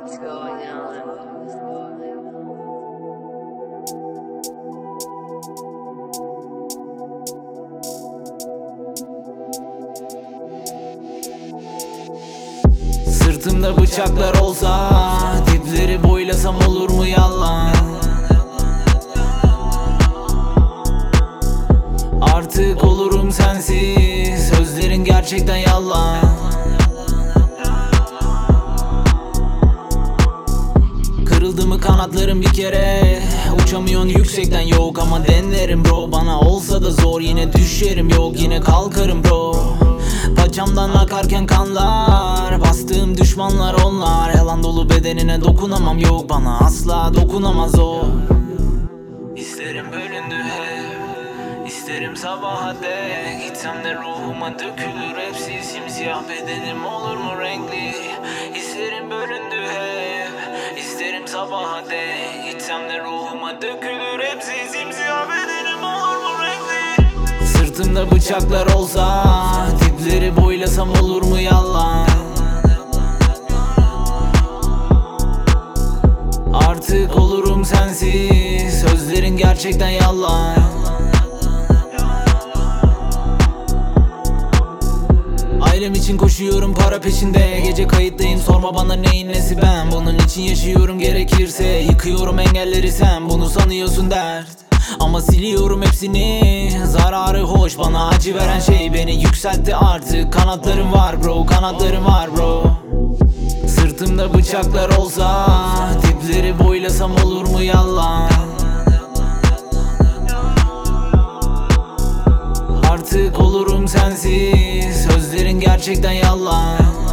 What's going on? Sırtımda bıçaklar olsa, dipleri boylasam olur mu yalan? Artık olurum sensiz, sözlerin gerçekten yalan. Kırıldı mı kanatlarım bir kere, uçamıyorsun yüksekten yok ama denerim bro. Bana olsa da zor, yine düşerim yok, yine kalkarım bro. Paçamdan akarken kanlar, bastığım düşmanlar onlar. Yalan dolu bedenine dokunamam yok, bana asla dokunamaz o. İsterim bölündü hep, isterim sabaha dek. Gitsem de ruhuma dökülür hepsi, simsiyah bedenim olur mu renkli? İsterim bölündü hep, isterim sabaha dek. Gitsem de ruhuma dökülür hepsi, simsiyah bedenim olur mu renkli? Sırtımda bıçaklar olsa, dipleri boylasam olur mu yalan? Artık olurum sensiz, sözlerin gerçekten yalan. Ailem için koşuyorum para peşinde, gece kayıttayım sorma bana neyin nesi ben. Bunun için yaşıyorum gerekirse, yıkıyorum engelleri sen bunu sanıyorsun dert. Ama siliyorum hepsini, zararı hoş, bana acı veren şey beni yükseltti artık. Kanatlarım var bro, kanatlarım var bro. Sırtımda bıçaklar olsa, dipleri boylasam olur mu yalan? Artık olurum sensiz, sözlerin gerçekten yalan.